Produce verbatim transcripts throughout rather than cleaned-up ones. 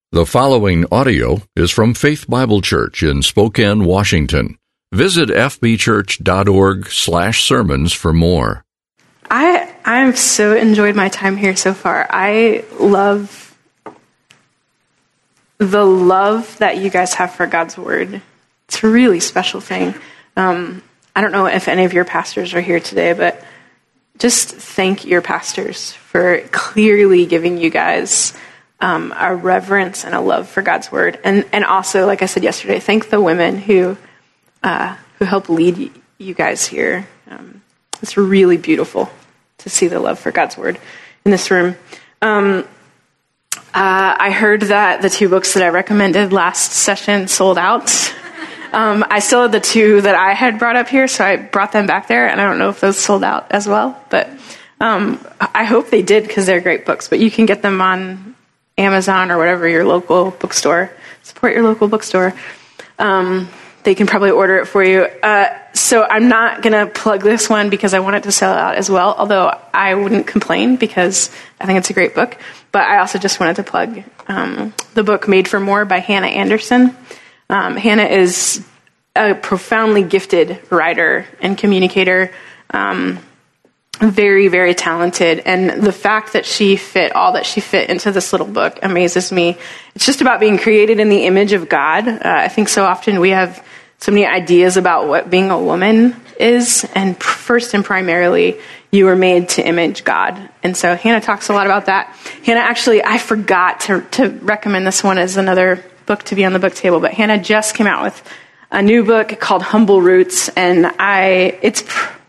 The following audio is from Faith Bible Church in Spokane, Washington. Visit f b church dot org slash sermons for more. I I've so enjoyed my time here so far. I love the love that you guys have for God's Word. It's a really special thing. Um, I don't know if any of your pastors are here today, but just thank your pastors for clearly giving you guys um, a reverence and a love for God's Word. And and also, like I said yesterday, thank the women who uh, who help lead you guys here. Um, it's really beautiful to see the love for God's Word in this room. Um, uh, I heard that the two books that I recommended last session sold out. Um, I still had the two that I had brought up here, so I brought them back there, and I don't know if those sold out as well, but um, I hope they did because they're great books. But you can get them on Amazon or whatever, your local bookstore. Support your local bookstore. Um, they can probably order it for you. Uh, so I'm not going to plug this one because I want it to sell out as well, although I wouldn't complain because I think it's a great book. But I also just wanted to plug um, the book Made for More by Hannah Anderson. Um, Hannah is a profoundly gifted writer and communicator, um, very, very talented. And the fact that she fit all that she fit into this little book amazes me. It's just about being created in the image of God. Uh, I think so often we have so many ideas about what being a woman is. And first and primarily, you were made to image God. And so Hannah talks a lot about that. Hannah, actually, I forgot to, to recommend this one as another book to be on the book table, but Hannah just came out with a new book called Humble Roots, and I it's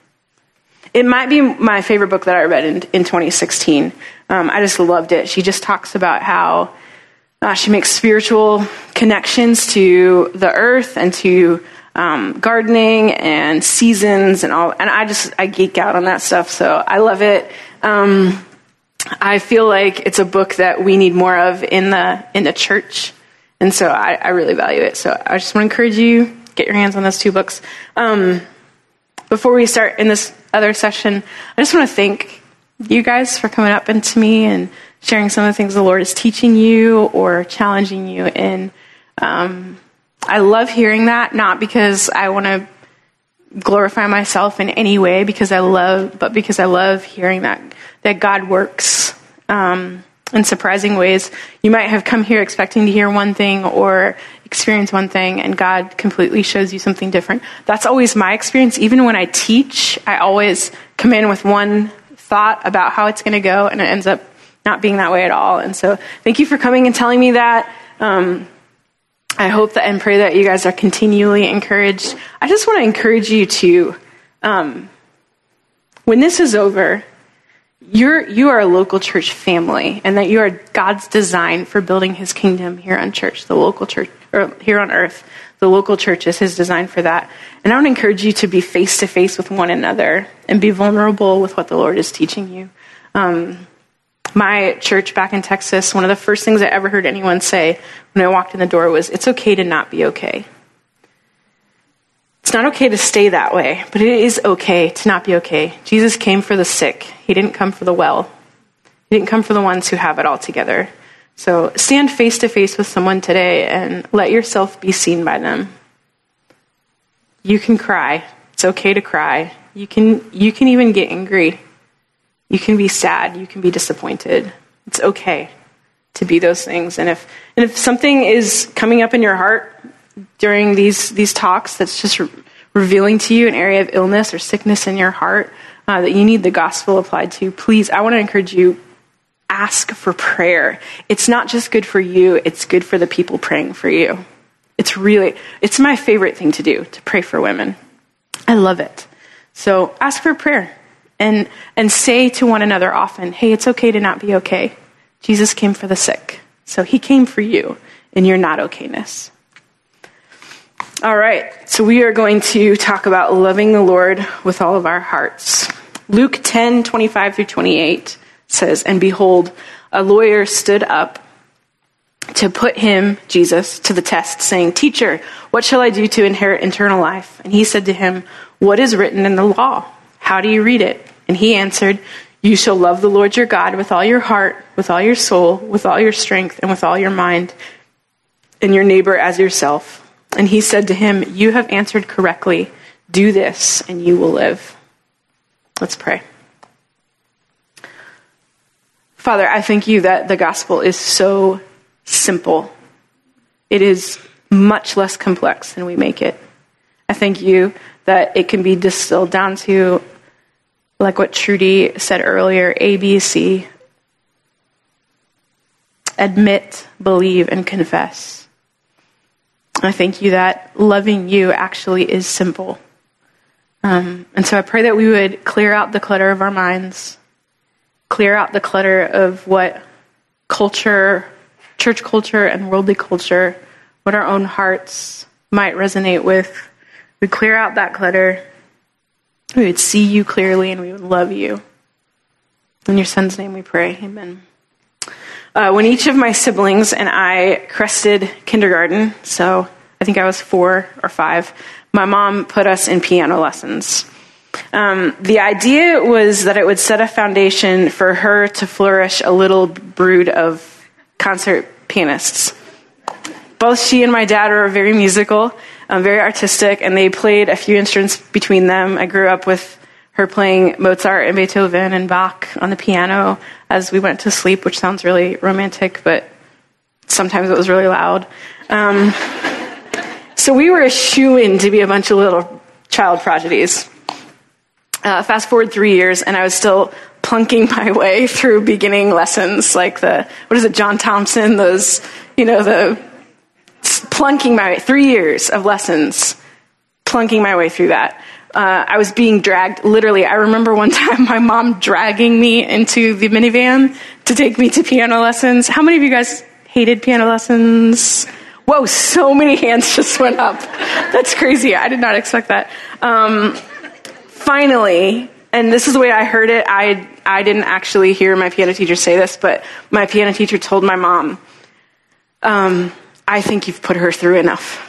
it might be my favorite book that I read in, in twenty sixteen. Um, I just loved it. She just talks about how uh, she makes spiritual connections to the earth and to um, gardening and seasons and all, and I just I geek out on that stuff, so I love it. Um, I feel like it's a book that we need more of in the in the church. And so I, I really value it. So I just want to encourage you, get your hands on those two books. Um, before we start in this other session, I just want to thank you guys for coming up into me and sharing some of the things the Lord is teaching you or challenging you in. Um, I love hearing that, not because I want to glorify myself in any way, because I love, but because I love hearing that, that God works, um, in surprising ways. You might have come here expecting to hear one thing or experience one thing, and God completely shows you something different. That's always my experience. Even when I teach, I always come in with one thought about how it's going to go, and it ends up not being that way at all. And so thank you for coming and telling me that. Um, I hope that and pray that you guys are continually encouraged. I just want to encourage you to, um, when this is over, You're, you are a local church family, and that you are God's design for building his kingdom here on church, the local church, or here on earth. The local church is his design for that. And I want to encourage you to be face to face with one another and be vulnerable with what the Lord is teaching you. Um, my church back in Texas, one of the first things I ever heard anyone say when I walked in the door was, "It's okay to not be okay." It's not okay to stay that way, but it is okay to not be okay. Jesus came for the sick. He didn't come for the well. He didn't come for the ones who have it all together. So stand face to face with someone today and let yourself be seen by them. You can cry. It's okay to cry. You can, you can even get angry. You can be sad. You can be disappointed. It's okay to be those things. And if, and if something is coming up in your heart during these these talks that's just re- revealing to you an area of illness or sickness in your heart uh, that you need the gospel applied to, please, I want to encourage you, ask for prayer. It's not just good for you, it's good for the people praying for you. It's really, it's my favorite thing to do, to pray for women. I love it. So ask for prayer and and say to one another often, hey, it's okay to not be okay. Jesus came for the sick. So he came for you in your not okayness. All right, so we are going to talk about loving the Lord with all of our hearts. Luke ten, twenty-five through twenty-eight says, "And behold, a lawyer stood up to put him, Jesus, to the test, saying, 'Teacher, what shall I do to inherit eternal life?' And he said to him, 'What is written in the law? How do you read it?' And he answered, You shall love the Lord your God with all your heart, with all your soul, with all your strength, and with all your mind, and your neighbor as yourself. And he said to him, you have answered correctly. Do this, and you will live. Let's pray. Father, I thank you that the gospel is so simple. It is much less complex than we make it. I thank you that it can be distilled down to, like what Trudy said earlier, A, B, C. Admit, believe, and confess. I thank you that loving you actually is simple. Um, and so I pray that we would clear out the clutter of our minds, clear out the clutter of what culture, church culture, and worldly culture, what our own hearts might resonate with. We'd clear out that clutter. We would see you clearly, and we would love you. In your son's name we pray. Amen. Uh, when each of my siblings and I crested kindergarten, so I think I was four or five, my mom put us in piano lessons. Um, the idea was that it would set a foundation for her to flourish a little brood of concert pianists. Both she and my dad were very musical, um, very artistic, and they played a few instruments between them. I grew up with her playing Mozart and Beethoven and Bach on the piano as we went to sleep, which sounds really romantic, but sometimes it was really loud. Um, so we were a shoo-in to be a bunch of little child prodigies. Uh, fast forward three years, and I was still plunking my way through beginning lessons, like the, what is it, John Thompson, those, you know, the plunking my way, three years of lessons, plunking my way through that. Uh, I was being dragged, literally. I remember one time my mom dragging me into the minivan to take me to piano lessons. How many of you guys hated piano lessons? Whoa, so many hands just went up. That's crazy. I did not expect that. Um, finally, and this is the way I heard it. I, I didn't actually hear my piano teacher say this, but my piano teacher told my mom, um, I think you've put her through enough.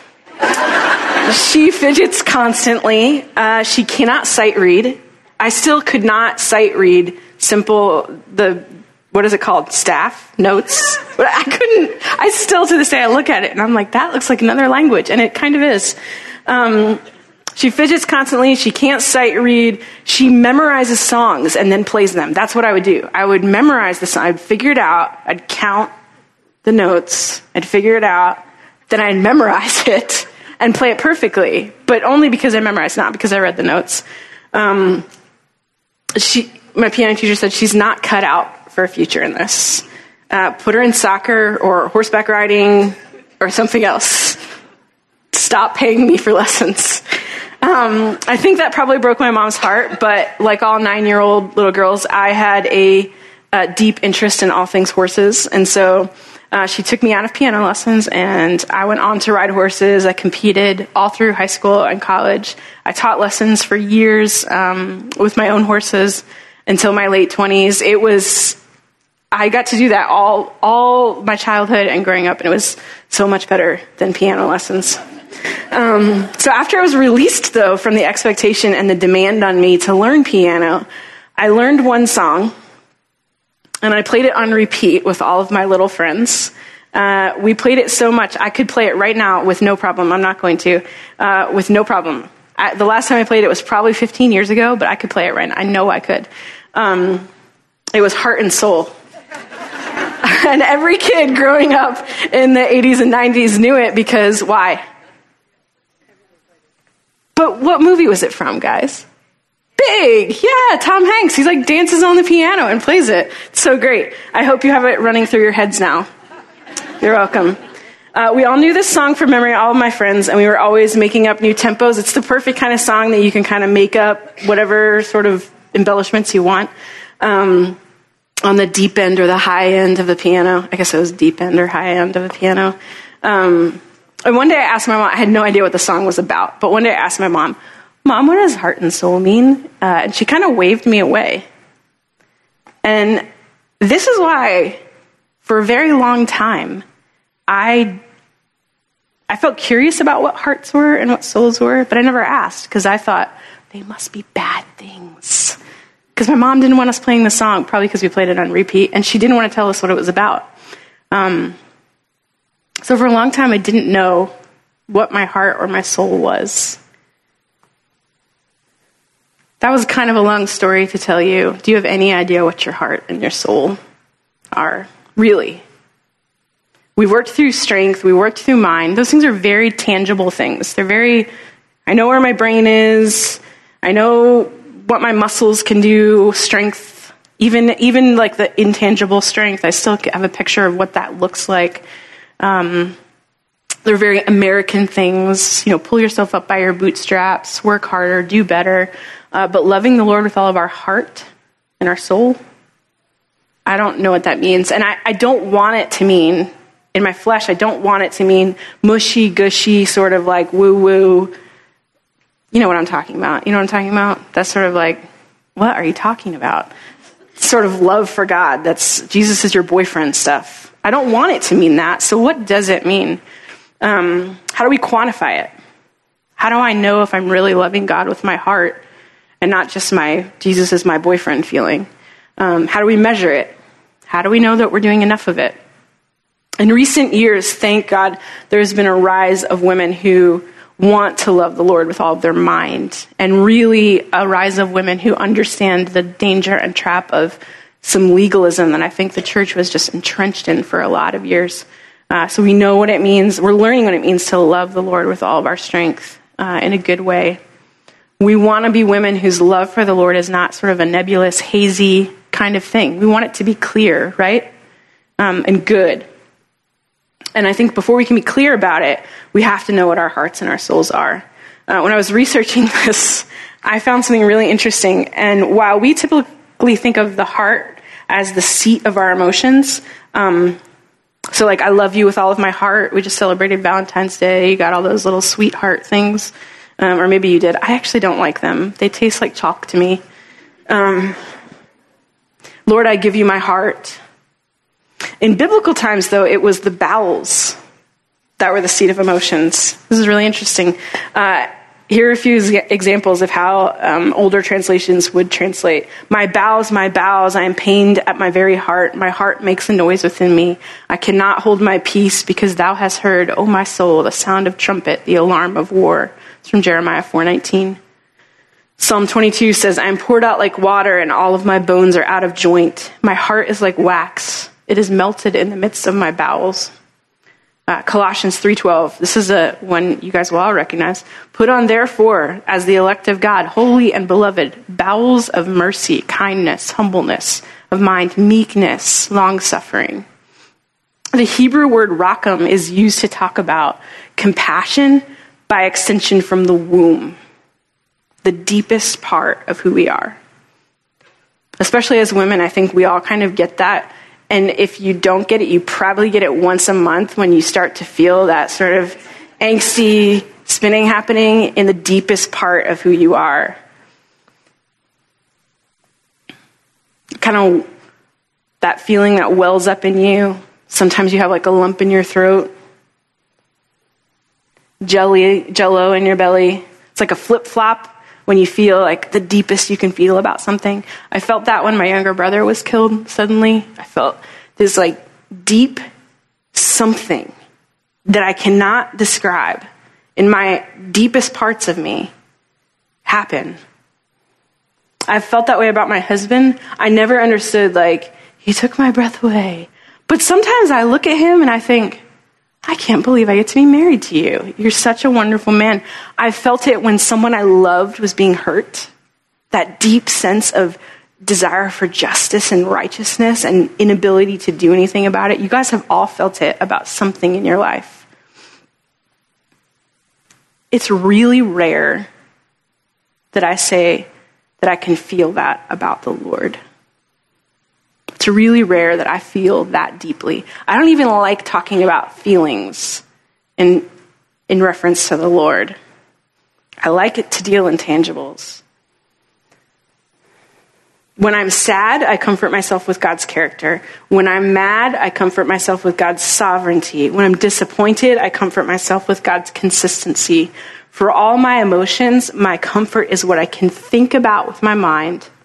She fidgets constantly. Uh, she cannot sight read. I still could not sight read simple, the, what is it called? Staff notes. But I couldn't, I still to this day, I look at it and I'm like, that looks like another language. And it kind of is. Um, she fidgets constantly. She can't sight read. She memorizes songs and then plays them. That's what I would do. I would memorize the song. I'd figure it out. I'd count the notes. I'd figure it out. Then I'd memorize it and play it perfectly, but only because I memorized, not because I read the notes. Um, she, my piano teacher said she's not cut out for a future in this. Uh, put her in soccer or horseback riding or something else. Stop paying me for lessons. Um, I think that probably broke my mom's heart, but like all nine-year-old little girls, I had a, a deep interest in all things horses, and so Uh, she took me out of piano lessons, and I went on to ride horses. I competed all through high school and college. I taught lessons for years um, with my own horses until my late twenties. It was, I got to do that all all my childhood and growing up, and it was so much better than piano lessons. Um, so after I was released, though, from the expectation and the demand on me to learn piano, I learned one song. And I played it on repeat with all of my little friends. Uh, we played it so much, I could play it right now with no problem. I'm not going to, uh, with no problem. I, the last time I played it was probably fifteen years ago, but I could play it right now. I know I could. Um, it was Heart and Soul. And every kid growing up in the eighties and nineties knew it because why? But what movie was it from, guys? Big, yeah, Tom Hanks. He's like dances on the piano and plays it. It's so great. I hope you have it running through your heads now. You're welcome. Uh, we all knew this song from memory, all of my friends, and we were always making up new tempos. It's the perfect kind of song that you can kind of make up whatever sort of embellishments you want um, on the deep end or the high end of the piano. I guess it was deep end or high end of the piano. Um, and one day I asked my mom, I had no idea what the song was about, but one day I asked my mom, Mom, what does heart and soul mean? Uh, and she kind of waved me away. And this is why, for a very long time, I I felt curious about what hearts were and what souls were, but I never asked because I thought they must be bad things. because my mom didn't want us playing the song, probably because we played it on repeat, and she didn't want to tell us what it was about. Um, so for a long time, I didn't know what my heart or my soul was. That was kind of a long story to tell you. Do you have any idea what your heart and your soul are? Really? We worked through strength. We worked through mind. Those things are very tangible things. They're very, I know where my brain is. I know what my muscles can do, strength, even even like the intangible strength. I still have a picture of what that looks like. Um, they're very American things. You know, pull yourself up by your bootstraps, work harder, do better. Uh, but loving the Lord with all of our heart and our soul, I don't know what that means. And I, I don't want it to mean, in my flesh, I don't want it to mean mushy, gushy, sort of like woo-woo. You know what I'm talking about. You know what I'm talking about? That's sort of like, what are you talking about? Sort of love for God. That's Jesus is your boyfriend stuff. I don't want it to mean that. So what does it mean? Um, how do we quantify it? How do I know if I'm really loving God with my heart and not just my Jesus is my boyfriend feeling? Um, how do we measure it? How do we know that we're doing enough of it? In recent years, thank God, there's been a rise of women who want to love the Lord with all of their mind, and really a rise of women who understand the danger and trap of some legalism that I think the church was just entrenched in for a lot of years. Uh, so we know what it means. We're learning what it means to love the Lord with all of our strength uh, in a good way. We want to be women whose love for the Lord is not sort of a nebulous, hazy kind of thing. We want it to be clear, right? Um, and good. And I think before we can be clear about it, we have to know what our hearts and our souls are. Uh, when I was researching this, I found something really interesting. And while we typically think of the heart as the seat of our emotions, um, so like I love you with all of my heart. We just celebrated Valentine's Day. You got all those little sweetheart things. Um, or maybe you did. I actually don't like them. They taste like chalk to me. Um, Lord, I give you my heart. In biblical times, though, it was the bowels that were the seat of emotions. This is really interesting. Uh, here are a few examples of how um, older translations would translate. My bowels, my bowels, I am pained at my very heart. My heart makes a noise within me. I cannot hold my peace because thou hast heard, O my soul, the sound of trumpet, the alarm of war. It's from Jeremiah four nineteen. Psalm twenty-two says, I am poured out like water and all of my bones are out of joint. My heart is like wax. It is melted in the midst of my bowels. Uh, Colossians three twelve. This is a one you guys will all recognize. Put on therefore, as the elect of God, holy and beloved, bowels of mercy, kindness, humbleness of mind, meekness, long-suffering. The Hebrew word rakam is used to talk about compassion by extension from the womb, the deepest part of who we are. Especially as women, I think we all kind of get that. And if you don't get it, you probably get it once a month when you start to feel that sort of angsty spinning happening in the deepest part of who you are. Kind of that feeling that wells up in you. Sometimes you have like a lump in your throat. Jelly, jello in your belly. It's like a flip-flop when you feel like the deepest you can feel about something. I felt that when my younger brother was killed suddenly. I felt this like deep something that I cannot describe in my deepest parts of me happen. I've felt that way about my husband. I never understood, like, he took my breath away. But sometimes I look at him and I think, I can't believe I get to be married to you. You're such a wonderful man. I felt it when someone I loved was being hurt. That deep sense of desire for justice and righteousness and inability to do anything about it. You guys have all felt it about something in your life. It's really rare that I say that I can feel that about the Lord. It's really rare that I feel that deeply. I don't even like talking about feelings in, in reference to the Lord. I like it to deal in tangibles. When I'm sad, I comfort myself with God's character. When I'm mad, I comfort myself with God's sovereignty. When I'm disappointed, I comfort myself with God's consistency. For all my emotions, my comfort is what I can think about with my mind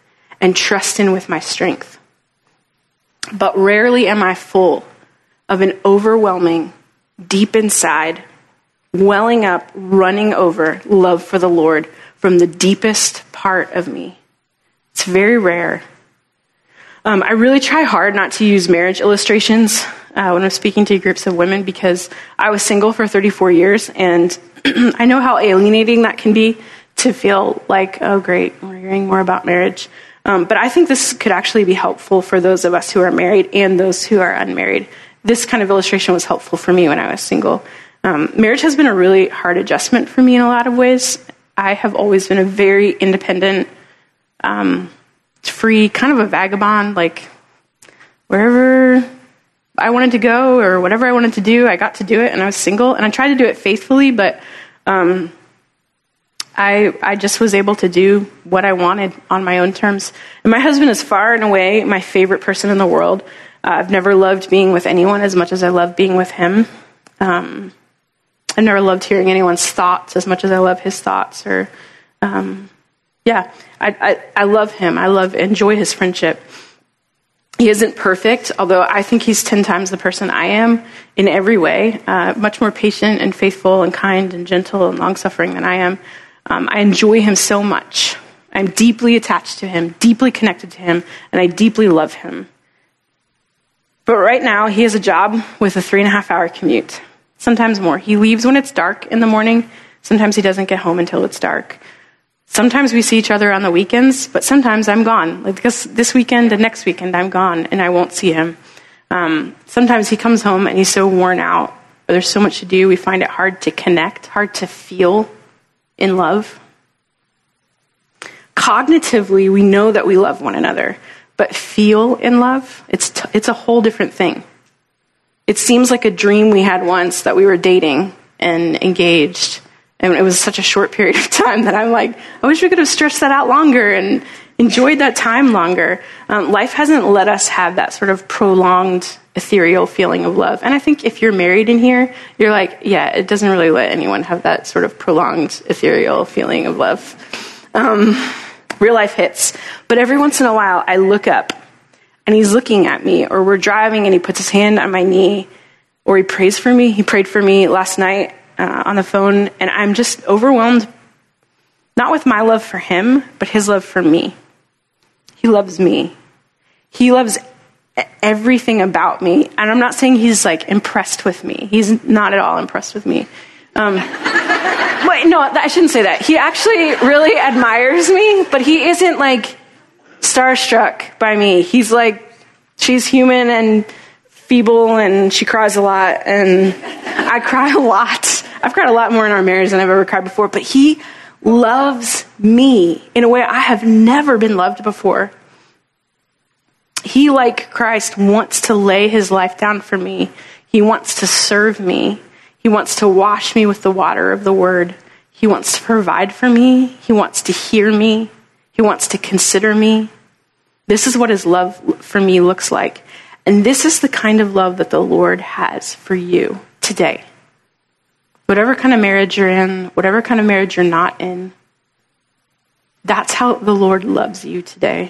and trust in with my strength. But rarely am I full of an overwhelming, deep inside, welling up, running over love for the Lord from the deepest part of me. It's very rare. Um, I really try hard not to use marriage illustrations uh, when I'm speaking to groups of women because I was single for thirty-four years, and I know how alienating that can be to feel like, oh, great, we're hearing more about marriage. Um, but I think this could actually be helpful for those of us who are married and those who are unmarried. This kind of illustration was helpful for me when I was single. Um, marriage has been a really hard adjustment for me in a lot of ways. I have always been a very independent, um, free, kind of a vagabond, like wherever I wanted to go or whatever I wanted to do, I got to do it, and I was single, and I tried to do it faithfully, but um, I I just was able to do what I wanted on my own terms. And my husband is far and away my favorite person in the world. Uh, I've never loved being with anyone as much as I love being with him. Um, I've never loved hearing anyone's thoughts as much as I love his thoughts. Or, um, yeah, I, I I love him. I love enjoy his friendship. He isn't perfect, although I think he's ten times the person I am in every way, uh, much more patient and faithful and kind and gentle and long-suffering than I am. Um, I enjoy him so much. I'm deeply attached to him, deeply connected to him, and I deeply love him. But right now, he has a job with a three and a half hour commute, sometimes more. He leaves when it's dark in the morning. Sometimes he doesn't get home until it's dark. Sometimes we see each other on the weekends, but sometimes I'm gone. Like this, this weekend and next weekend, I'm gone, and I won't see him. Um, sometimes he comes home, and he's so worn out, or there's so much to do, we find it hard to connect, hard to feel in love. Cognitively, we know that we love one another, but feel in love, it's t- it's a whole different thing. It seems like a dream we had once that we were dating and engaged, and it was such a short period of time that I'm like, I wish we could have stretched that out longer and enjoyed that time longer. Um, life hasn't let us have that sort of prolonged, ethereal feeling of love. And I think if you're married in here, you're like, yeah, it doesn't really let anyone have that sort of prolonged, ethereal feeling of love. Um, real life hits. But every once in a while, I look up, and he's looking at me, or we're driving, and he puts his hand on my knee, or he prays for me. He prayed for me last night uh, on the phone, and I'm just overwhelmed, not with my love for him, but his love for me. He loves me. He loves everything about me. And I'm not saying he's like impressed with me. He's not at all impressed with me. Um, wait, no, I shouldn't say that. He actually really admires me, but he isn't like starstruck by me. He's like, she's human and feeble, and she cries a lot, and I cry a lot. I've cried a lot more in our marriage than I've ever cried before, but he loves me in a way I have never been loved before. He, like Christ, wants to lay his life down for me. He wants to serve me. He wants to wash me with the water of the word. He wants to provide for me. He wants to hear me. He wants to consider me. This is what his love for me looks like. And this is the kind of love that the Lord has for you today. Whatever kind of marriage you're in, whatever kind of marriage you're not in, that's how the Lord loves you today.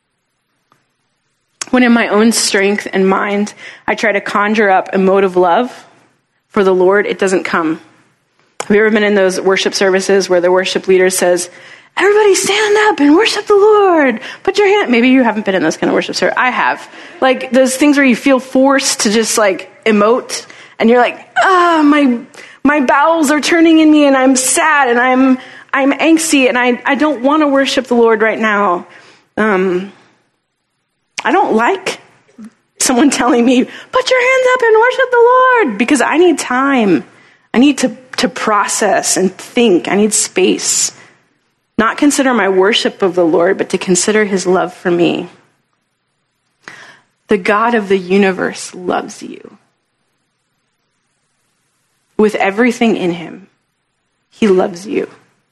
When in my own strength and mind, I try to conjure up emotive love for the Lord, it doesn't come. Have you ever been in those worship services where the worship leader says, everybody stand up and worship the Lord. Put your hand. Maybe you haven't been in those kind of worship services. I have. Like those things where you feel forced to just like emote, and you're like, ah, my my bowels are turning in me, and I'm sad, and I'm I'm angsty, and I, I don't want to worship the Lord right now. Um, I don't like someone telling me, put your hands up and worship the Lord, because I need time. I need to, to process and think. I need space. Not consider my worship of the Lord, but to consider his love for me. The God of the universe loves you. With everything in him, he loves you.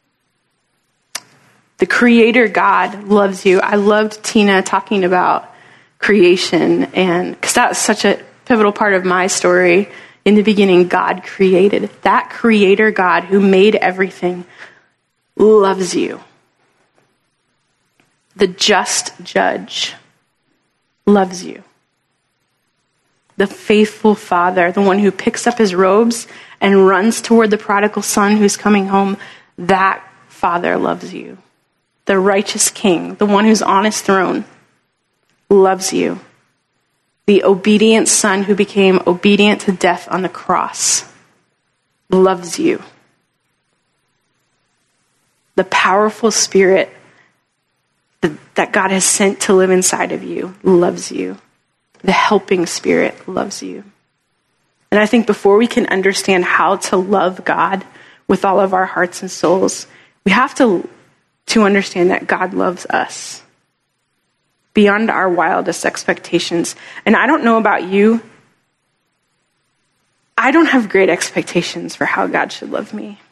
The Creator God loves you. I loved Tina talking about creation, and because that was such a pivotal part of my story. In the beginning, God created. That Creator God who made everything loves you. the just judge, loves you. The faithful father, the one who picks up his robes and runs toward the prodigal son who's coming home, that father loves you. The righteous king, the one who's on his throne, loves you. The obedient son who became obedient to death on the cross loves you. The powerful spirit that God has sent to live inside of you loves you. The helping spirit loves you. And I think before we can understand how to love God with all of our hearts and souls, we have to, to understand that God loves us beyond our wildest expectations. And I don't know about you, I don't have great expectations for how God should love me.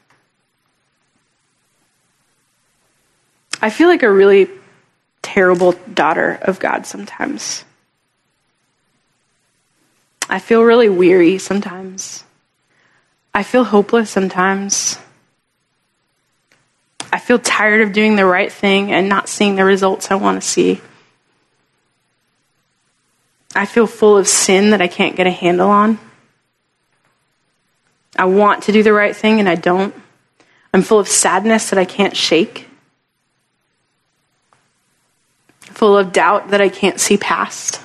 I feel like a really terrible daughter of God sometimes. I feel really weary sometimes. I feel hopeless sometimes. I feel tired of doing the right thing and not seeing the results I want to see. I feel full of sin that I can't get a handle on. I want to do the right thing and I don't. I'm full of sadness that I can't shake. Full of doubt that I can't see past.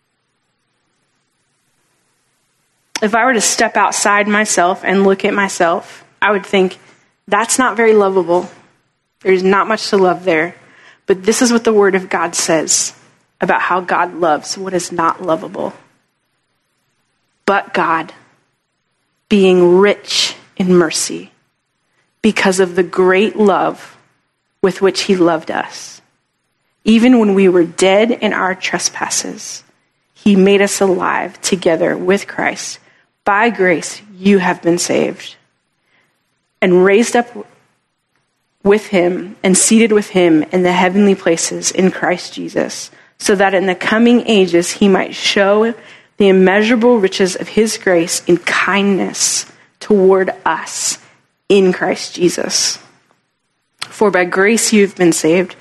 If I were to step outside myself and look at myself, I would think, that's not very lovable. There's not much to love there. But this is what the Word of God says about how God loves what is not lovable. But God, being rich in mercy, because of the great love with which he loved us, even when we were dead in our trespasses, he made us alive together with Christ. By grace, you have been saved, and raised up with him and seated with him in the heavenly places in Christ Jesus, so that in the coming ages he might show the immeasurable riches of his grace in kindness toward us in Christ Jesus. For by grace you've been saved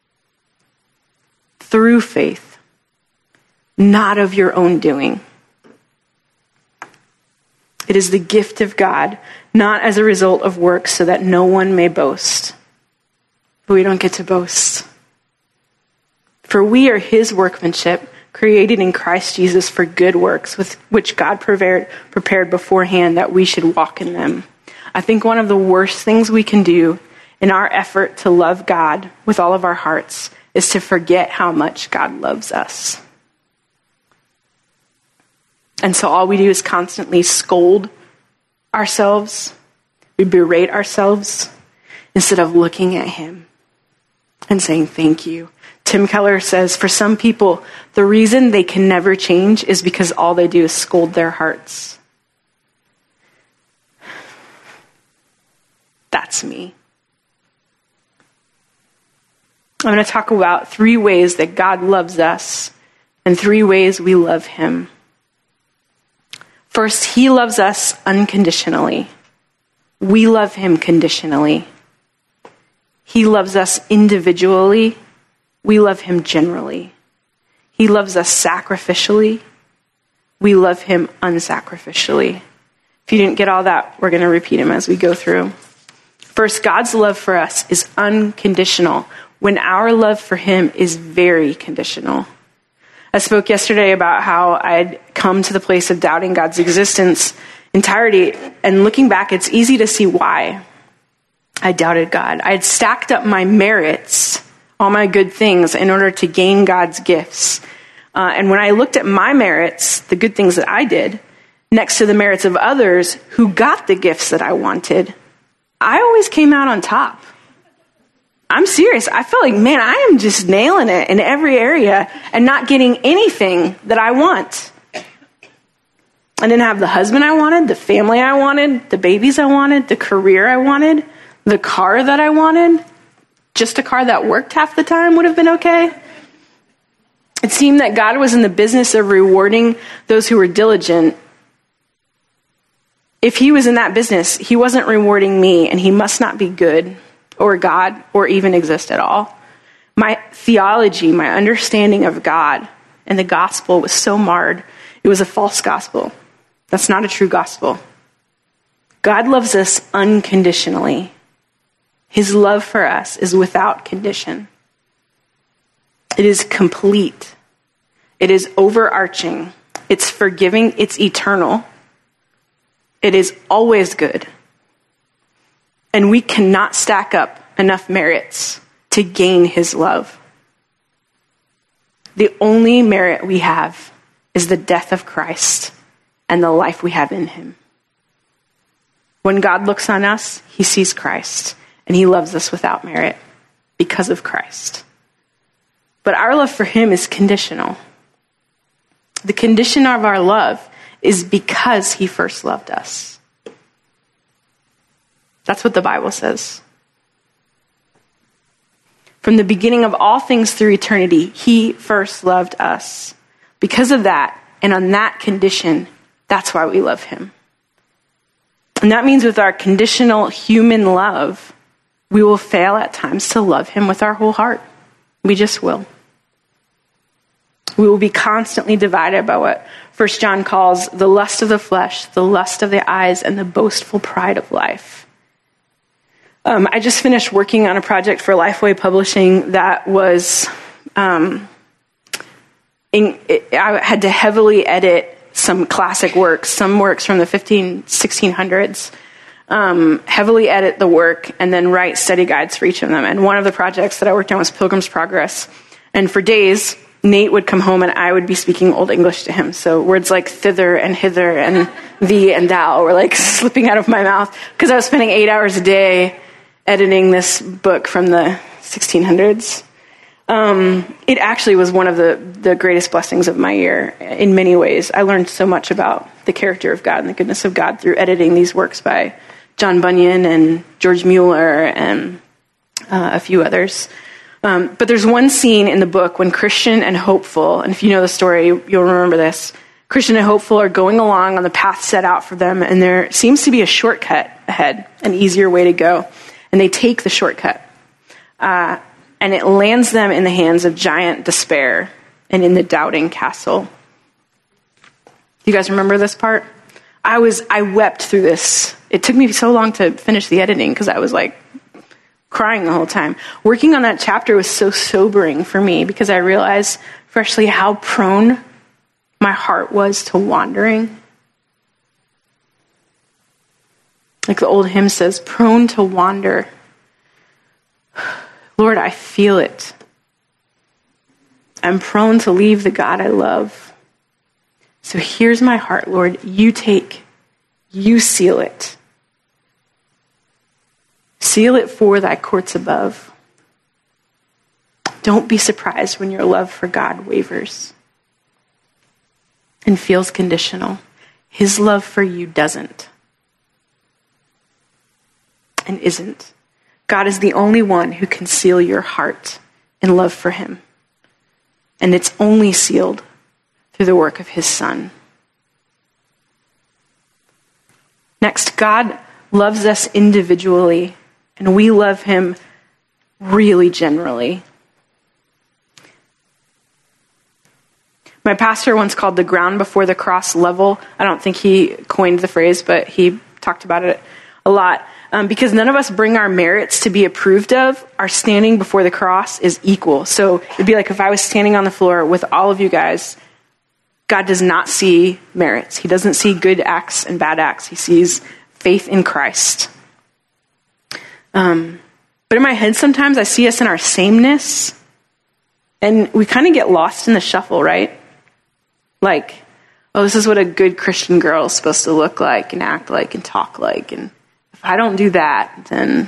through faith, not of your own doing. It is the gift of God, not as a result of works, so that no one may boast. But we don't get to boast. For we are his workmanship, created in Christ Jesus for good works, with which God prepared, prepared beforehand that we should walk in them. I think one of the worst things we can do in our effort to love God with all of our hearts is to forget how much God loves us. And so all we do is constantly scold ourselves. We berate ourselves instead of looking at him and saying, thank you. Tim Keller says, for some people, the reason they can never change is because all they do is scold their hearts. That's me. I'm going to talk about three ways that God loves us and three ways we love him. First, he loves us unconditionally. We love him conditionally. He loves us individually. We love him generally. He loves us sacrificially. We love him unsacrificially. If you didn't get all that, we're going to repeat them as we go through. First, God's love for us is unconditional, when our love for him is very conditional. I spoke yesterday about how I'd come to the place of doubting God's existence entirety, and looking back, it's easy to see why I doubted God. I had stacked up my merits, all my good things, in order to gain God's gifts. Uh, and when I looked at my merits, the good things that I did, next to the merits of others who got the gifts that I wanted, I always came out on top. I'm serious. I feel like, man, I am just nailing it in every area and not getting anything that I want. I didn't have the husband I wanted, the family I wanted, the babies I wanted, the career I wanted, the car that I wanted. Just a car that worked half the time would have been okay. It seemed that God was in the business of rewarding those who were diligent. If he was in that business, he wasn't rewarding me, and he must not be good or God or even exist at all. My theology, my understanding of God and the gospel was so marred. It was a false gospel. That's not a true gospel. God loves us unconditionally. His love for us is without condition. It is complete. It is overarching. It's forgiving. It's eternal. It is always good. And we cannot stack up enough merits to gain his love. The only merit we have is the death of Christ and the life we have in him. When God looks on us, he sees Christ, and he loves us without merit because of Christ. But our love for him is conditional. The condition of our love is because he first loved us. That's what the Bible says. From the beginning of all things through eternity, he first loved us. Because of that, and on that condition, that's why we love him. And that means with our conditional human love, we will fail at times to love him with our whole heart. We just will. We will be constantly divided by what First John calls the lust of the flesh, the lust of the eyes, and the boastful pride of life. Um, I just finished working on a project for Lifeway Publishing that was, um, in, it, I had to heavily edit some classic works, some works from the fifteen, sixteen hundreds, um, heavily edit the work, and then write study guides for each of them. And one of the projects that I worked on was Pilgrim's Progress. And for days, Nate would come home and I would be speaking Old English to him. So words like thither and hither and thee and thou were like slipping out of my mouth because I was spending eight hours a day editing this book from the sixteen hundreds. Um, it actually was one of the, the greatest blessings of my year in many ways. I learned so much about the character of God and the goodness of God through editing these works by John Bunyan and George Mueller and uh, a few others. Um, but there's one scene in the book when Christian and Hopeful, and if you know the story, you'll remember this. Christian and Hopeful are going along on the path set out for them, and there seems to be a shortcut ahead, an easier way to go. And they take the shortcut. Uh, and it lands them in the hands of giant despair and in the doubting castle. You guys remember this part? I was, I wept through this. It took me so long to finish the editing because I was like crying the whole time. Working on that chapter was so sobering for me because I realized freshly how prone my heart was to wandering. Like the old hymn says, prone to wander. Lord, I feel it. I'm prone to leave the God I love. So here's my heart, Lord. You take, you seal it. Seal it for thy courts above. Don't be surprised when your love for God wavers and feels conditional. His love for you doesn't. And isn't. God is the only one who can seal your heart in love for him. And it's only sealed through the work of his Son. Next, God loves us individually, and we love him really generally. My pastor once called the ground before the cross level. I don't think he coined the phrase, but he talked about it a lot. Um, because none of us bring our merits to be approved of, our standing before the cross is equal. So it'd be like if I was standing on the floor with all of you guys, God does not see merits. He doesn't see good acts and bad acts. He sees faith in Christ. Um, but in my head, sometimes I see us in our sameness, and we kind of get lost in the shuffle, right? Like, oh, this is what a good Christian girl is supposed to look like and act like and talk like, and if I don't do that, then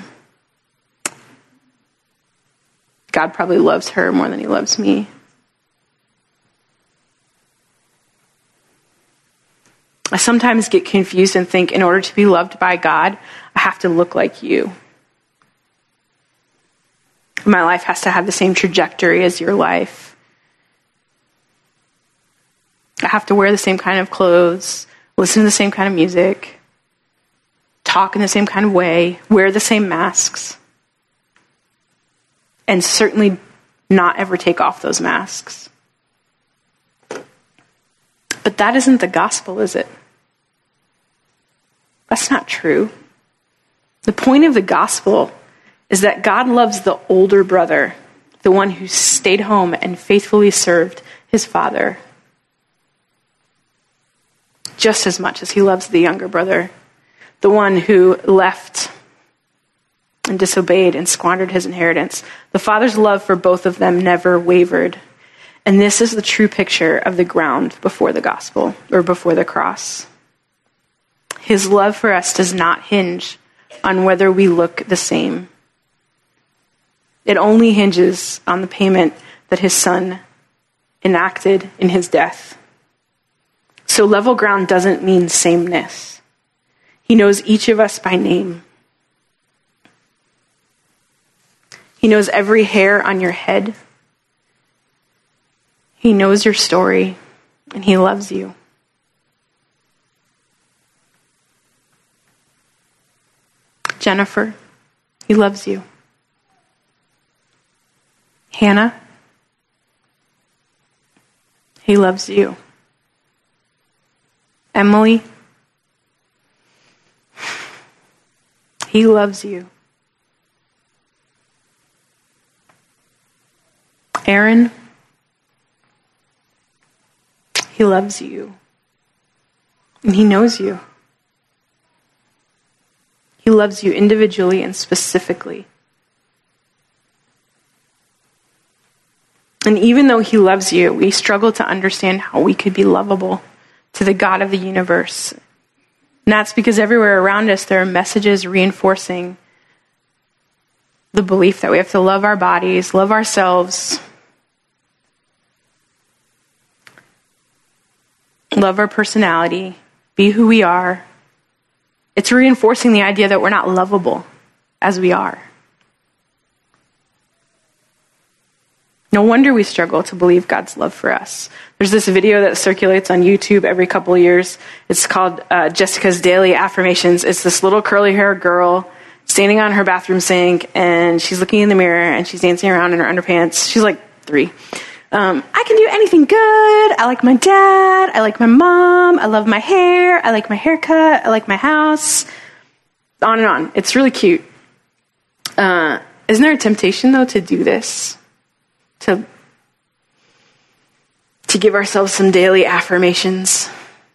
God probably loves her more than he loves me. I sometimes get confused and think in order to be loved by God, I have to look like you. My life has to have the same trajectory as your life. I have to wear the same kind of clothes, listen to the same kind of music, talk in the same kind of way, wear the same masks, and certainly not ever take off those masks. But that isn't the gospel, is it? That's not true. The point of the gospel is that God loves the older brother, the one who stayed home and faithfully served his father, just as much as he loves the younger brother, the one who left and disobeyed and squandered his inheritance. The Father's love for both of them never wavered. And this is the true picture of the ground before the gospel, or before the cross. His love for us does not hinge on whether we look the same. It only hinges on the payment that his son enacted in his death. So level ground doesn't mean sameness. He knows each of us by name. He knows every hair on your head. He knows your story, and he loves you. Jennifer, he loves you. Hannah, he loves you. Emily, he loves you. Aaron, he loves you. And he knows you. He loves you individually and specifically. And even though he loves you, we struggle to understand how we could be lovable to the God of the universe. And that's because everywhere around us, there are messages reinforcing the belief that we have to love our bodies, love ourselves, love our personality, be who we are. It's reinforcing the idea that we're not lovable as we are. No wonder we struggle to believe God's love for us. There's this video that circulates on YouTube every couple of years. It's called uh, Jessica's Daily Affirmations. It's this little curly-haired girl standing on her bathroom sink, and she's looking in the mirror, and she's dancing around in her underpants. She's like three. Um, I can do anything good. I like my dad. I like my mom. I love my hair. I like my haircut. I like my house. On and on. It's really cute. Uh, isn't there a temptation, though, to do this? To, to give ourselves some daily affirmations.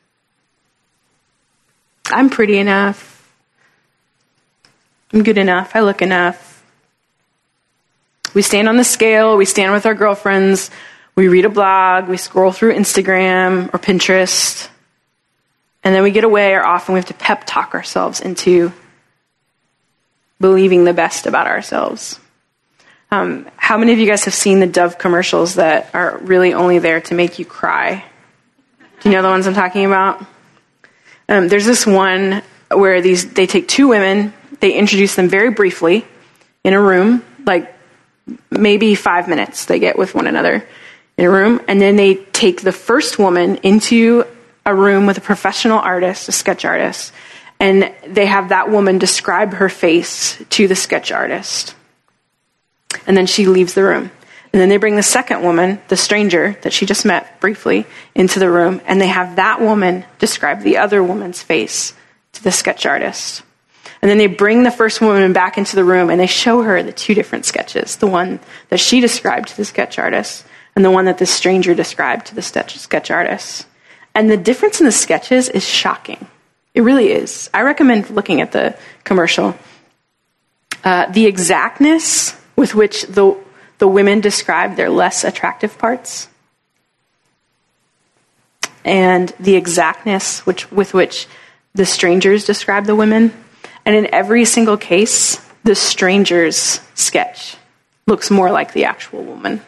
I'm pretty enough. I'm good enough. I look enough. We stand on the scale. We stand with our girlfriends. We read a blog. We scroll through Instagram or Pinterest. And then we get away or off and we have to pep talk ourselves into believing the best about ourselves. Um, how many of you guys have seen the Dove commercials that are really only there to make you cry? Do you know the ones I'm talking about? Um, there's this one where these they take two women, they introduce them very briefly in a room, like maybe five minutes they get with one another in a room, and then they take the first woman into a room with a professional artist, a sketch artist, and they have that woman describe her face to the sketch artist. And then she leaves the room. And then they bring the second woman, the stranger that she just met briefly, into the room. And they have that woman describe the other woman's face to the sketch artist. And then they bring the first woman back into the room and they show her the two different sketches. The one that she described to the sketch artist and the one that the stranger described to the sketch artist. And the difference in the sketches is shocking. It really is. I recommend looking at the commercial. Uh, the exactness with which the the women describe their less attractive parts, and the exactness which with which the strangers describe the women. And in every single case, the stranger's sketch looks more like the actual woman.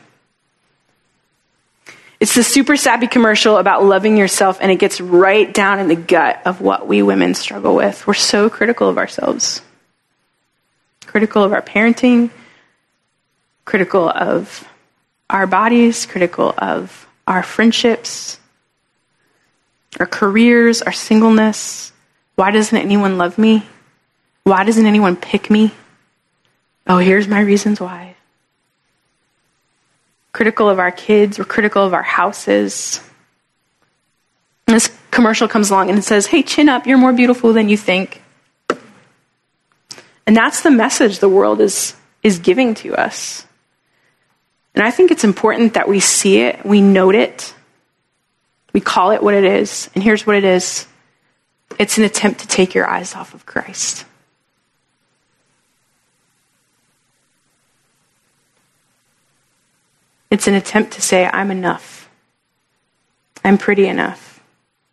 It's the super sappy commercial about loving yourself, and it gets right down in the gut of what we women struggle with. We're so critical of ourselves, critical of our parenting, critical of our bodies, critical of our friendships, our careers, our singleness. Why doesn't anyone love me? Why doesn't anyone pick me? Oh, here's my reasons why. critical of our kids, we're critical of our houses. And this commercial comes along and it says, hey, chin up, you're more beautiful than you think. And that's the message the world is, is giving to us. And I think it's important that we see it, we note it, we call it what it is. And here's what it is. It's an attempt to take your eyes off of Christ. It's an attempt to say, I'm enough. I'm pretty enough.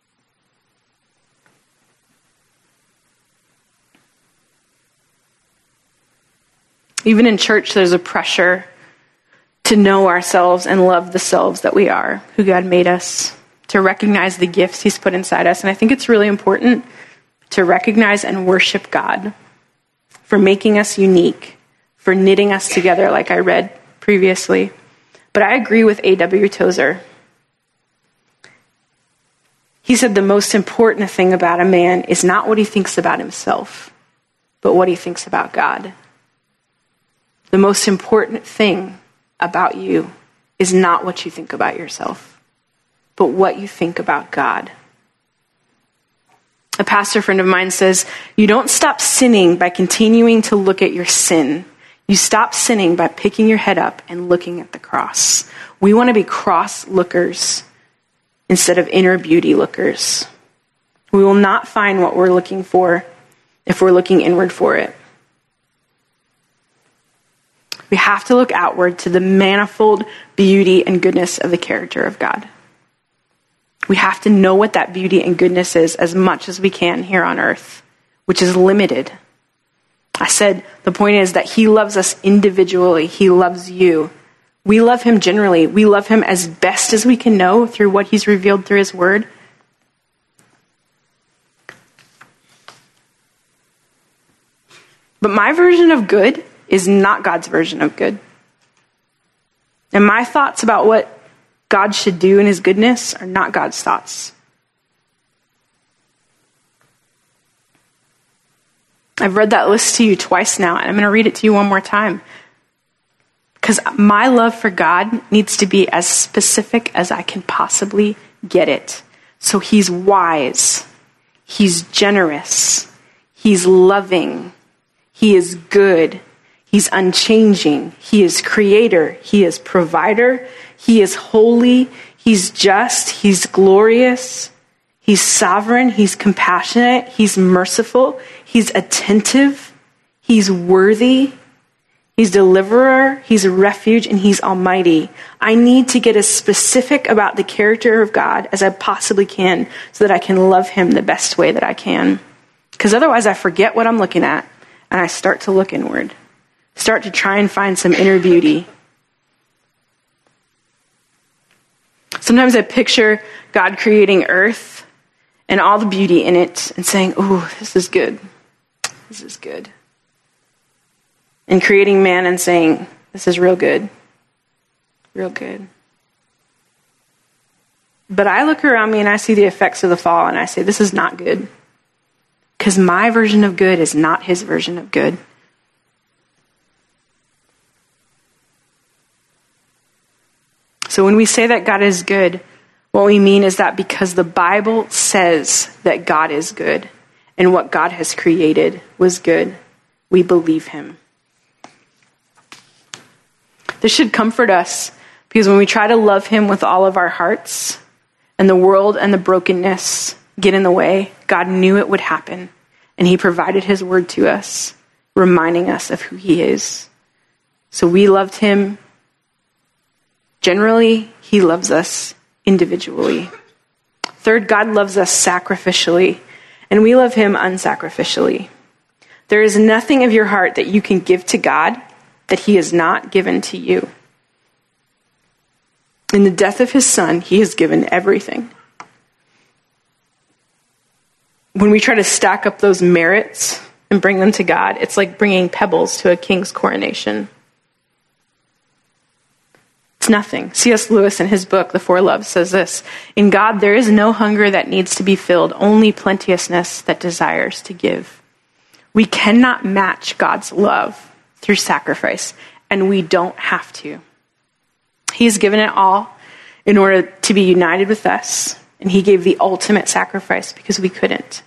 Even in church, there's a pressure to know ourselves and love the selves that we are, who God made us, to recognize the gifts he's put inside us. And I think it's really important to recognize and worship God for making us unique, for knitting us together, like I read previously. But I agree with A W Tozer. He said the most important thing about a man is not what he thinks about himself, but what he thinks about God. The most important thing about you is not what you think about yourself, but what you think about God. A pastor friend of mine says, you don't stop sinning by continuing to look at your sin. You stop sinning by picking your head up and looking at the cross. We want to be cross lookers instead of inner beauty lookers. We will not find what we're looking for if we're looking inward for it. We have to look outward to the manifold beauty and goodness of the character of God. We have to know what that beauty and goodness is as much as we can here on earth, which is limited. I said the point is that he loves us individually. He loves you. We love him generally. We love him as best as we can know through what he's revealed through his word. But my version of good is not God's version of good. And my thoughts about what God should do in his goodness are not God's thoughts. I've read that list to you twice now, and I'm going to read it to you one more time. Because my love for God needs to be as specific as I can possibly get it. So he's wise. He's generous. He's loving. He is good. He's unchanging. He is creator. He is provider. He is holy. He's just. He's glorious. He's sovereign. He's compassionate. He's merciful. He's attentive. He's worthy. He's deliverer. He's a refuge, and he's almighty. I need to get as specific about the character of God as I possibly can so that I can love him the best way that I can. Because otherwise I forget what I'm looking at and I start to look inward. Start to try and find some inner beauty. Sometimes I picture God creating earth and all the beauty in it and saying, "Ooh, this is good. This is good." And creating man and saying, "This is real good. Real good." But I look around me and I see the effects of the fall and I say, "This is not good." Because my version of good is not his version of good. So when we say that God is good, what we mean is that because the Bible says that God is good and what God has created was good, we believe him. This should comfort us because when we try to love him with all of our hearts and the world and the brokenness get in the way, God knew it would happen and he provided his word to us, reminding us of who he is. So we loved him. Generally, he loves us individually. Third, God loves us sacrificially, and we love him unsacrificially. There is nothing of your heart that you can give to God that he has not given to you. In the death of his son, he has given everything. When we try to stack up those merits and bring them to God, it's like bringing pebbles to a king's coronation. It's nothing. C S Lewis in his book, The Four Loves, says this: "In God, there is no hunger that needs to be filled, only plenteousness that desires to give." We cannot match God's love through sacrifice, and we don't have to. He's given it all in order to be united with us, and he gave the ultimate sacrifice because we couldn't.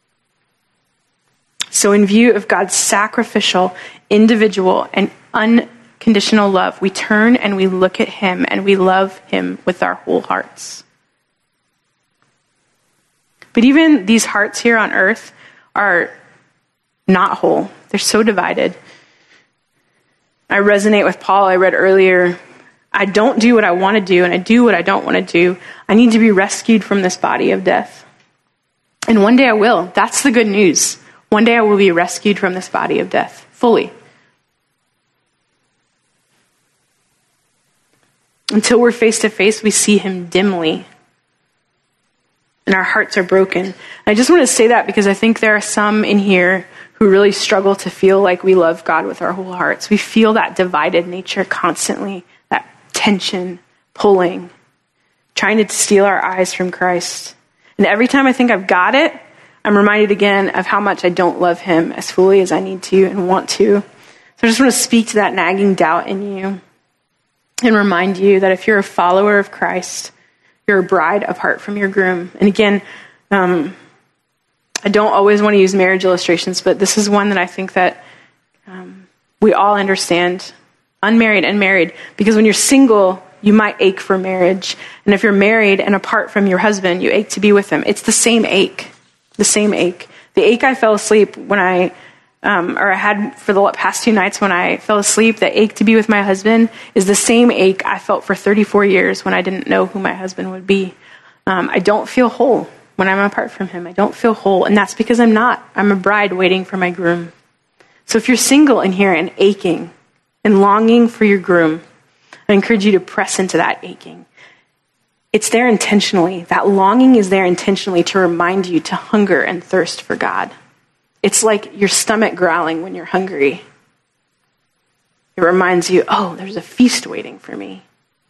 So in view of God's sacrificial, individual, and unconditional love, we turn and we look at him and we love him with our whole hearts. But even these hearts here on earth are not whole. They're so divided. I resonate with Paul. I read earlier, I don't do what I want to do, and I do what I don't want to do. I need to be rescued from this body of death. And one day I will. That's the good news. One day I will be rescued from this body of death, fully. Until we're face to face, we see him dimly. And our hearts are broken. And I just want to say that because I think there are some in here who really struggle to feel like we love God with our whole hearts. We feel that divided nature constantly, that tension, pulling, trying to steal our eyes from Christ. And every time I think I've got it, I'm reminded again of how much I don't love him as fully as I need to and want to. So I just want to speak to that nagging doubt in you and remind you that if you're a follower of Christ, you're a bride apart from your groom. And again, um, I don't always want to use marriage illustrations, but this is one that I think that um, we all understand, unmarried and married, because when you're single, you might ache for marriage. And if you're married and apart from your husband, you ache to be with him. It's the same ache, the same ache. The ache I fell asleep when I, um, or I had for the past two nights when I fell asleep, the ache to be with my husband is the same ache I felt for thirty-four years when I didn't know who my husband would be. Um, I don't feel whole when I'm apart from him. I don't feel whole. And that's because I'm not. I'm a bride waiting for my groom. So if you're single in here and aching and longing for your groom, I encourage you to press into that aching. It's there intentionally. That longing is there intentionally to remind you to hunger and thirst for God. It's like your stomach growling when you're hungry. It reminds you, oh, there's a feast waiting for me.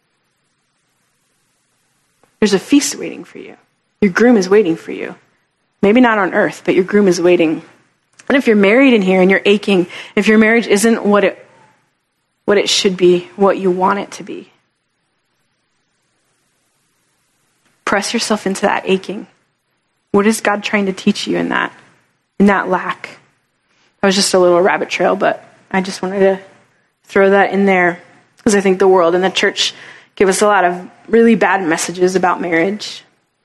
There's a feast waiting for you. Your groom is waiting for you. Maybe not on earth, but your groom is waiting. And if you're married in here and you're aching, if your marriage isn't what it what it should be, what you want it to be, press yourself into that aching. What is God trying to teach you in that, in that lack? That was just a little rabbit trail, but I just wanted to throw that in there because I think the world and the church give us a lot of really bad messages about marriage.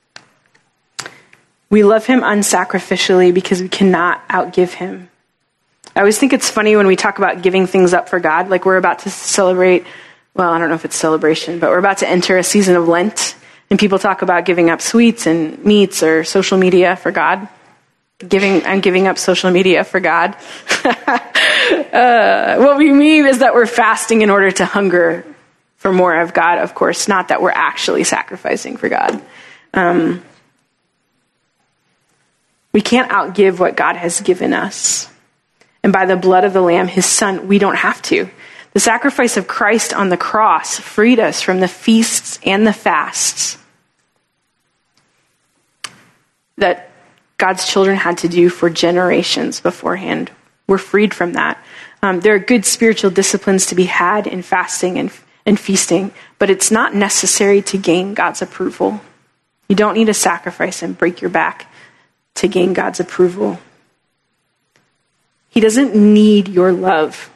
We love him unsacrificially because we cannot outgive him. I always think it's funny when we talk about giving things up for God, like we're about to celebrate, well, I don't know if it's celebration, but we're about to enter a season of Lent, and people talk about giving up sweets and meats or social media for God. Giving, I'm giving up social media for God. uh, what we mean is that we're fasting in order to hunger for more of God, of course, not that we're actually sacrificing for God. Um, we can't outgive what God has given us. And by the blood of the Lamb, his son, we don't have to. The sacrifice of Christ on the cross freed us from the feasts and the fasts that God's children had to do for generations beforehand. We're freed from that. Um, there are good spiritual disciplines to be had in fasting and, and feasting, but it's not necessary to gain God's approval. You don't need to sacrifice and break your back to gain God's approval. He doesn't need your love.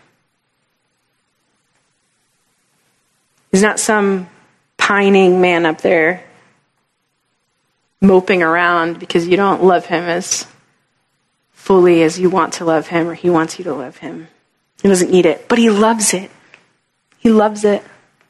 He's not some pining man up there moping around because you don't love him as fully as you want to love him or he wants you to love him. He doesn't need it, but he loves it. He loves it.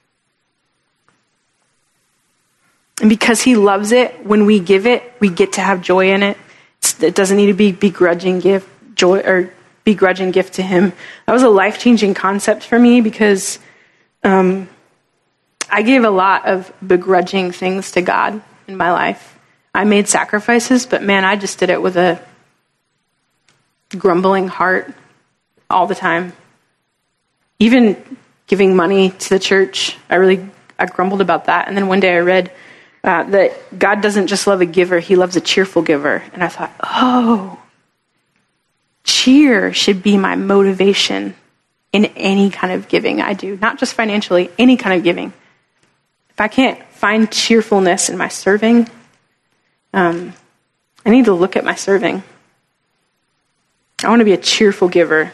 And because he loves it, when we give it, we get to have joy in it. It's, it doesn't need to be begrudging gift, joy, or begrudging gift to him. That was a life-changing concept for me because um, I gave a lot of begrudging things to God in my life. I made sacrifices, but man, I just did it with a grumbling heart all the time. Even giving money to the church, I really I grumbled about that. And then one day I read uh, that God doesn't just love a giver, he loves a cheerful giver. And I thought, oh, cheer should be my motivation in any kind of giving I do. Not just financially, any kind of giving. if I can't find cheerfulness in my serving, um, I need to look at my serving. I want to be a cheerful giver.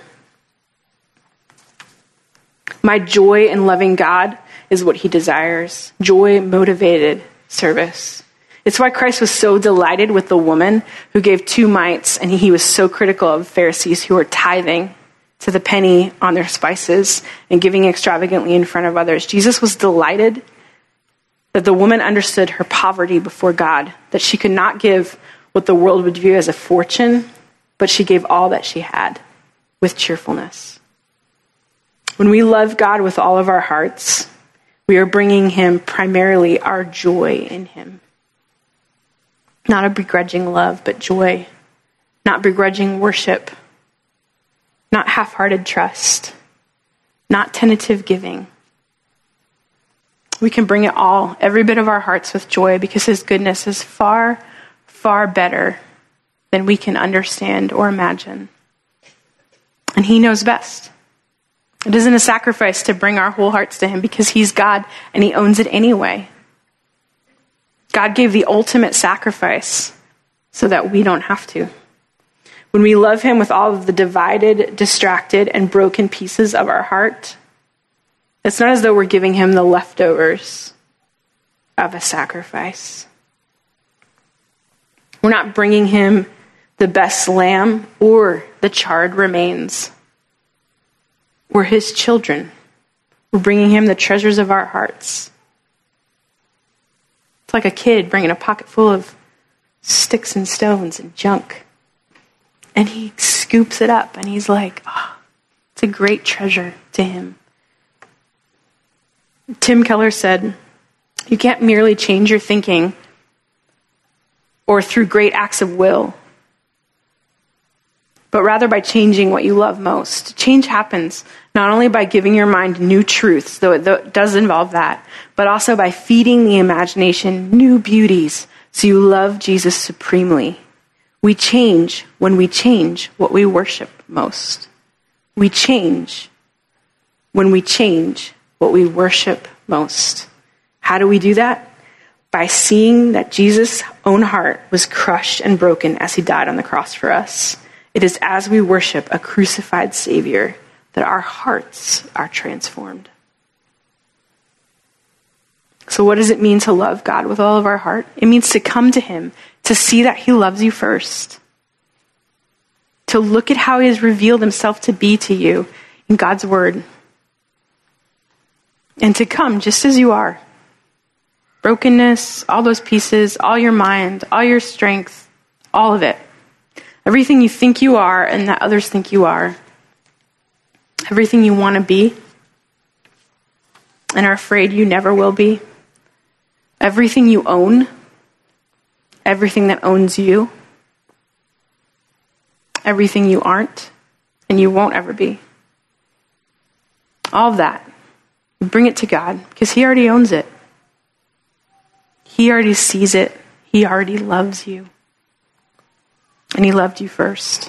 My joy in loving God is what he desires. Joy-motivated service. It's why Christ was so delighted with the woman who gave two mites, and he was so critical of Pharisees who were tithing to the penny on their spices and giving extravagantly in front of others. Jesus was delighted that the woman understood her poverty before God, that she could not give what the world would view as a fortune, but she gave all that she had with cheerfulness. When we love God with all of our hearts, we are bringing him primarily our joy in him. Not a begrudging love, but joy. Not begrudging worship. Not half-hearted trust. Not tentative giving. We can bring it all, every bit of our hearts with joy, because his goodness is far, far better than we can understand or imagine. And he knows best. It isn't a sacrifice to bring our whole hearts to him because he's God and he owns it anyway. God gave the ultimate sacrifice so that we don't have to. When we love him with all of the divided, distracted, and broken pieces of our heart, it's not as though we're giving him the leftovers of a sacrifice. We're not bringing him the best lamb or the charred remains. We're his children. We're bringing him the treasures of our hearts. It's like a kid bringing a pocket full of sticks and stones and junk. And he scoops it up and he's like, oh, it's a great treasure to him. Tim Keller said, you can't merely change your thinking or through great acts of will, but rather by changing what you love most. Change happens not only by giving your mind new truths, though it does involve that, but also by feeding the imagination new beauties so you love Jesus supremely. We change when we change what we worship most. We change when we change what we worship most. How do we do that? By seeing that Jesus' own heart was crushed and broken as he died on the cross for us. It is as we worship a crucified Savior that our hearts are transformed. So what does it mean to love God with all of our heart? It means to come to him, to see that he loves you first, to look at how he has revealed himself to be to you in God's word, and to come just as you are. Brokenness, all those pieces, all your mind, all your strength, all of it. Everything you think you are and that others think you are. Everything you want to be and are afraid you never will be. Everything you own. Everything that owns you. Everything you aren't and you won't ever be. All of that. Bring it to God because he already owns it. He already sees it. He already loves you. And he loved you first.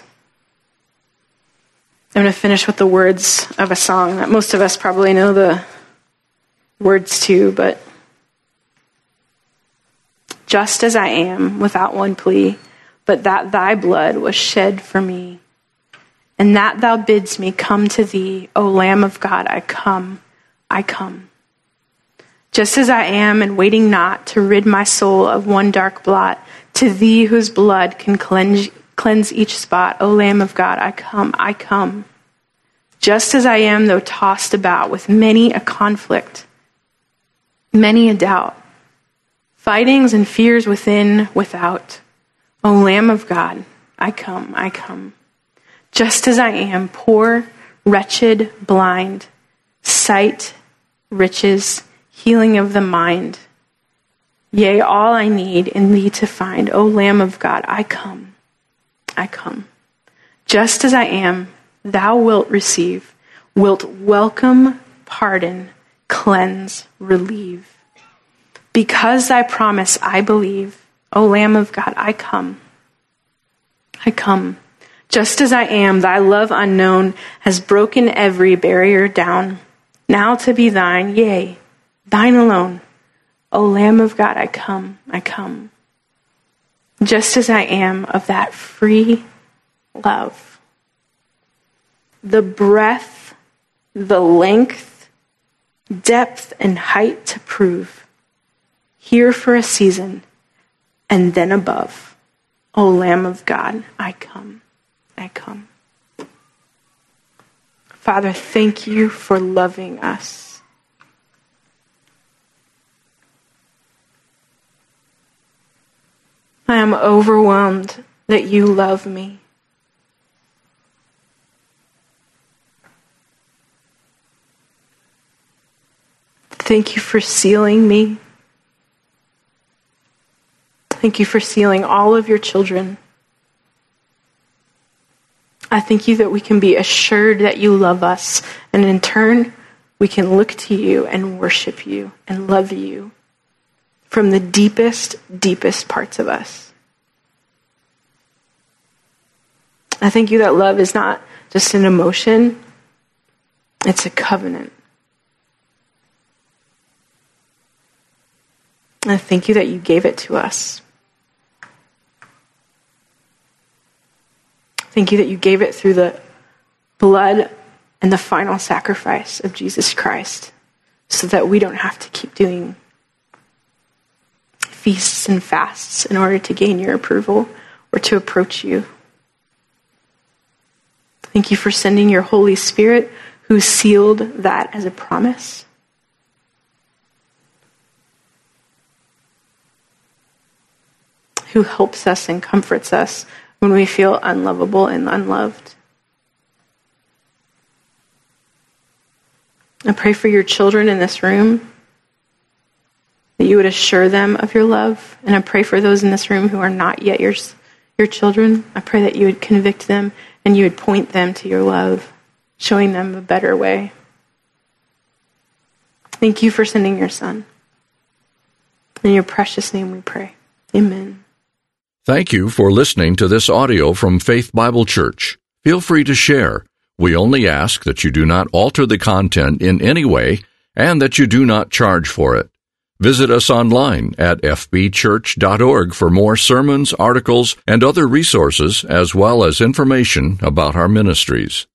I'm going to finish with the words of a song that most of us probably know the words to, but just as I am, without one plea, but that thy blood was shed for me, and that thou bidst me come to thee, O Lamb of God, I come, I come. Just as I am, and waiting not to rid my soul of one dark blot, to thee whose blood can cleanse, cleanse each spot, O Lamb of God, I come, I come. Just as I am, though tossed about with many a conflict, many a doubt, fightings and fears within, without, O Lamb of God, I come, I come. Just as I am, poor, wretched, blind, sight, riches, healing of the mind, yea, all I need in thee to find, O Lamb of God, I come, I come. Just as I am, thou wilt receive, wilt welcome, pardon, cleanse, relieve. Because thy promise I believe, O Lamb of God, I come, I come. Just as I am, thy love unknown has broken every barrier down, now to be thine, yea, thine alone, O Lamb of God, I come, I come. Just as I am, of that free love. The breadth, the length, depth, and height to prove. Here for a season, and then above. O Lamb of God, I come, I come. Father, thank you for loving us. I am overwhelmed that you love me. Thank you for sealing me. Thank you for sealing all of your children. I thank you that we can be assured that you love us, and in turn, we can look to you and worship you and love you from the deepest, deepest parts of us. I thank you that love is not just an emotion, it's a covenant. I thank you that you gave it to us. Thank you that you gave it through the blood and the final sacrifice of Jesus Christ, so that we don't have to keep doing feasts and fasts in order to gain your approval or to approach you. Thank you for sending your Holy Spirit, who sealed that as a promise. Who helps us and comforts us when we feel unlovable and unloved. I pray for your children in this room, that you would assure them of your love. And I pray for those in this room who are not yet your, your children. I pray that you would convict them and you would point them to your love, showing them a better way. Thank you for sending your Son. In your precious name we pray. Amen. Thank you for listening to this audio from Faith Bible Church. Feel free to share. We only ask that you do not alter the content in any way and that you do not charge for it. Visit us online at f b church dot org for more sermons, articles, and other resources, as well as information about our ministries.